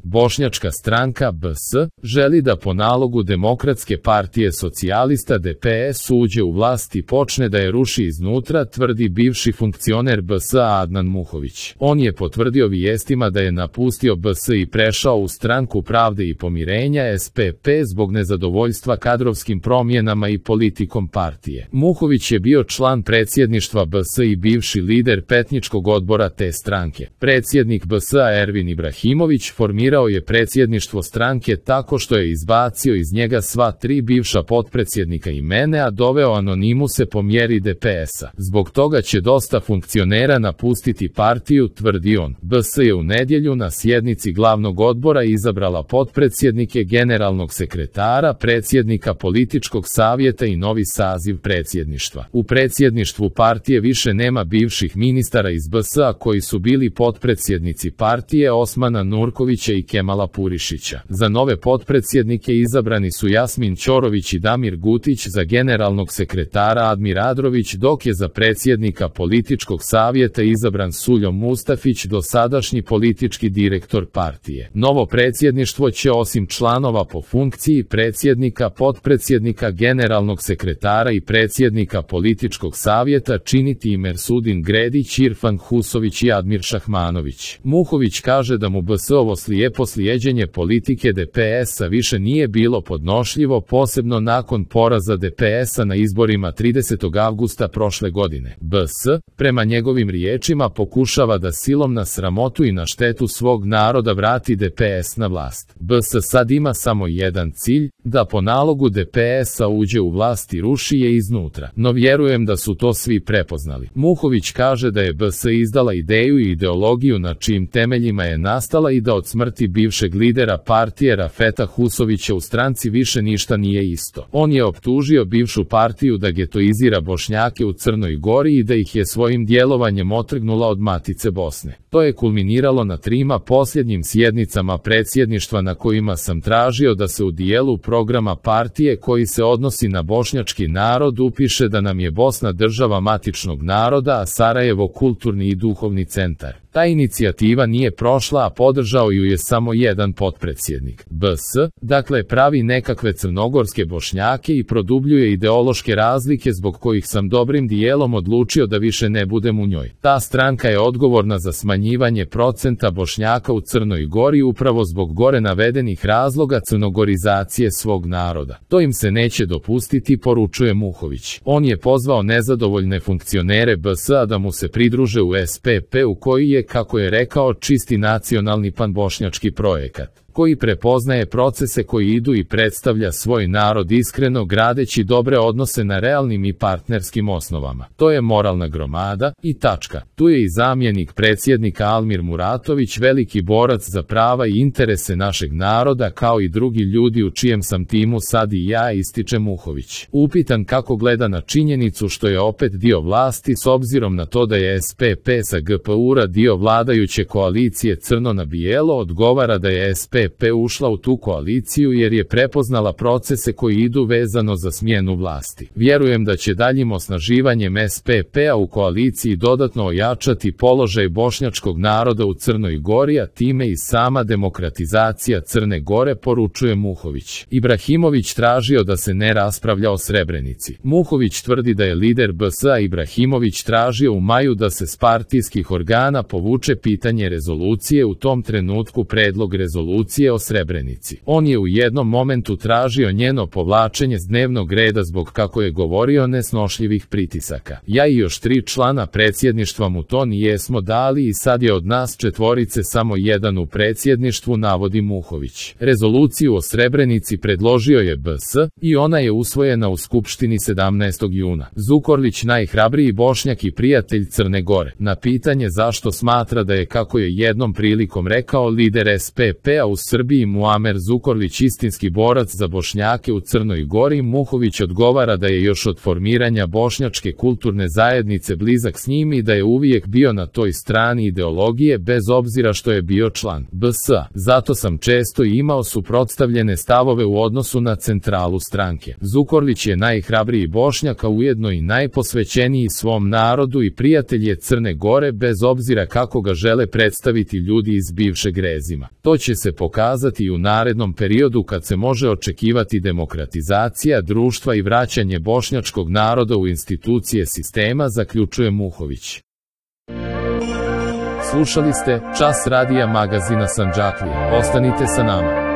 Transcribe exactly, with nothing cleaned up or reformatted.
Bošnjačka stranka B S želi da po nalogu Demokratske partije socijalista D P S uđe u vlast i počne da je ruši iznutra, tvrdi bivši funkcioner B S Adnan Muhović. On je potvrdio vijestima da je napustio B S i prešao u Stranku pravde i pomirenja S P P zbog nezadovoljstva kadrovskim promjenama i politikom partije. Muhović je bio član predsjedništva B S i bivši lider petničkog odbora te stranke. Predsjednik B S Ervin Ibrahimović formirao je predsjedništvo stranke tako što je izbacio iz njega sva tri bivša potpredsjednika imene, a doveo anonimuse po mjeri D P S-a. Zbog toga će dosta funkcionera napustiti partiju, tvrdi on. B S je u nedjelju na sjednici glavnog odbora izabrala potpredsjednike, generalnog sekretara, predsjednika političkog savjeta i novi saziv predsjedništva. U predsjedništvu partije više nema bivših ministara iz B S-a koji su bili potpredsjednici partije Osmana Nurkovića i Kemala Purišića. Za nove potpredsjednike izabrani su Jasmin Ćorović i Damir Gutić, za generalnog sekretara Admir Adrović, dok je za predsjednika političkog savjeta izabran Suljo Mustafić, dosadašnji politički direktor partije. Novo predsjedništvo će osim članova po funkciji predsjednika, potpredsjednika, generalnog sekretara i predsjednika političkog savjeta činiti i Mersudin Gredić, Irfan Husović i Admir Šahmanović. Muhović kaže da mu B S-ovo slijepo slijeđenje politike D P S-a više nije bilo podnošljivo, posebno nakon poraza D P S-a na izborima tridesetog avgusta prošle godine. B S, prema njegovim riječima, pokušava da silom na sramotu i na štetu svog naroda vrati D P S na vlast. B S sad ima samo jedan cilj, da po nalogu D P S-a uđe u vlast i ruši je iznutra. No vjerujem da su to svi prepoznali. Muhović kaže da je B S izdala ideju i ideologiju na čijim temeljima je nastala i da od smrti bivšeg lidera partije Rafeta Husovića u stranci više ništa nije isto. On je optužio bivšu partiju da getoizira Bošnjake u Crnoj Gori i da ih je svojim djelovanjem otrgnula od Matice Bosne. To je kulminiralo na trima posljednjim sjednicama predsjedništva na kojima sam tražio da se u dijelu programa partije koji se odnosi na bošnjački narod upiše da nam je Bosna država matičnog naroda, a Sarajevo kulturni i duhovni centar. Ta inicijativa nije prošla, a podržao ju je samo jedan potpredsjednik. B S, dakle, pravi nekakve crnogorske Bošnjake i produbljuje ideološke razlike zbog kojih sam dobrim dijelom odlučio da više ne budem u njoj. Ta stranka je odgovorna za smanjivanje procenta Bošnjaka u Crnoj Gori upravo zbog gore navedenih razloga crnogorizacije svog naroda. To im se neće dopustiti, poručuje Muhović. On je pozvao nezadovoljne funkcionere B S-a da mu se pridruže u S P P, u koji je, kako je rekao, čisti nacionalni panbošnjački projekat, koji prepoznaje procese koji idu i predstavlja svoj narod iskreno, gradeći dobre odnose na realnim i partnerskim osnovama. To je moralna gromada i tačka. Tu je i zamjenik predsjednika Almir Muratović, veliki borac za prava i interese našeg naroda, kao i drugi ljudi u čijem sam timu sad i ja, ističe Muhović. Upitan kako gleda na činjenicu što je opet dio vlasti s obzirom na to da je S P P sa G P U-ra dio vladajuće koalicije crno na bijelo, odgovara da je S P P ušla u tu koaliciju jer je prepoznala procese koji idu vezano za smjenu vlasti. Vjerujem da će daljim osnaživanjem S P P-a u koaliciji dodatno ojačati položaj bošnjačkog naroda u Crnoj Gori, a time i sama demokratizacija Crne Gore, poručuje Muhović. Ibrahimović tražio da se ne raspravlja o Srebrenici. Muhović tvrdi da je lider B S-a Ibrahimović tražio u maju da se s partijskih organa povuče pitanje rezolucije, u tom trenutku predlog rezolucije o Srebrenici. On je u jednom momentu tražio njeno povlačenje s dnevnog reda zbog, kako je govorio, nesnošljivih pritisaka. Ja i još tri člana predsjedništva mu to nijesmo dali i sad je od nas četvorice samo jedan u predsjedništvu, navodi Muhović. Rezoluciju o Srebrenici predložio je B S i ona je usvojena u Skupštini sedamnaestog juna. Zukorlić, najhrabriji Bošnjak i prijatelj Crne Gore, na pitanje zašto smatra da je, kako je jednom prilikom rekao, lider S P P-a u Srbiji Muamer Zukorlić istinski borac za Bošnjake u Crnoj Gori, Muhović odgovara da je još od formiranja Bošnjačke kulturne zajednice blizak s njim i da je uvijek bio na toj strani ideologije bez obzira što je bio član B S-a. Zato sam često imao suprotstavljene stavove u odnosu na centralu stranke. Zukorlić je najhrabriji Bošnjak, a ujedno i najposvećeniji svom narodu i prijatelj je Crne Gore bez obzira kako ga žele predstaviti ljudi iz bivšeg režima. To će se pokazati pokazati i u narednom periodu kad se može očekivati demokratizacija društva i vraćanje bošnjačkog naroda u institucije sistema, zaključuje Muhović. Slušali ste Čas radija magazina Sandžaklija. Ostanite sa nama.